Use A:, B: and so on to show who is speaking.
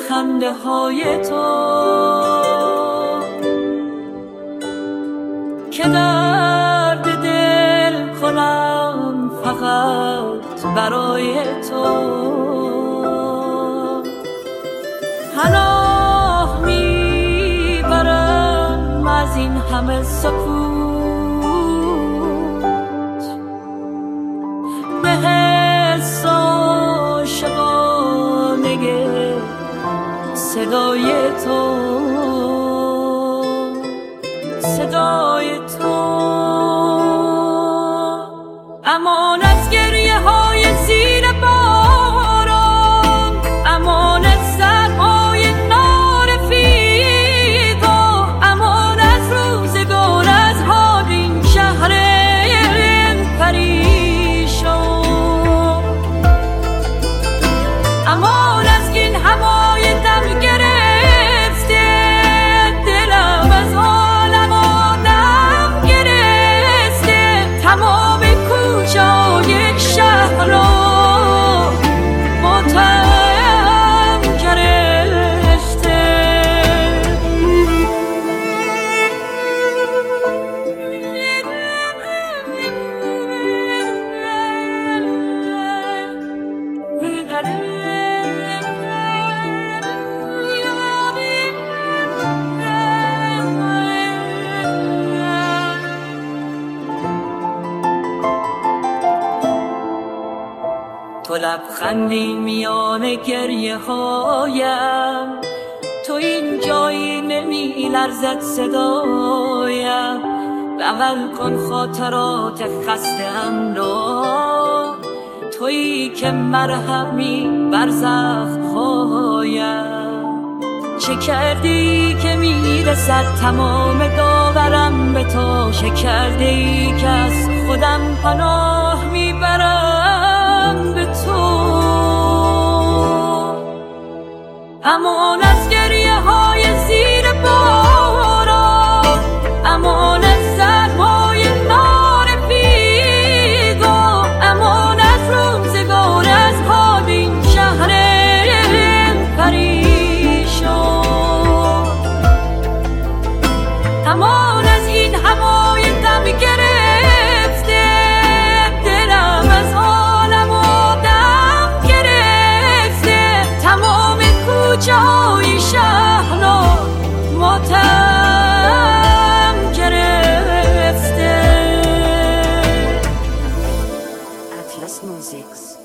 A: خنده های تو که درد دل کنم فقط برای تو. پناه میبرم از این همه سکوت به حس عاشقانه صدای تو، صدای تو. امان از گریه های زیر باران، امان از سرهای نارفیقا، امان از روزگار از حال این شهر پریشان، امان از این هوای دم گرفته دلم از عالم آدم گرفته. تمام کوچه‌های شهر را ماتم گرفته. تو لبخندی میان گریه هایم، تو این جایی نمی لرزد صدایم. بغل کن خاطرات خسته‌ام را، تویی که مرهمی بر زخم‌هایم. چه کردی که میرسد تمام داورم به تو؟ چه کردی که از خودم پناه میبرم به تو؟ امان از گریه های زیر باران، امان از سرمای نارفیقا، امان از روزگار از حال این شهر پریشان، امان از این هوای دم گرفته دلم از عالم آدم گرفته. تمام کوچه‌های شهر را ماتم گرفته. Atlas Music.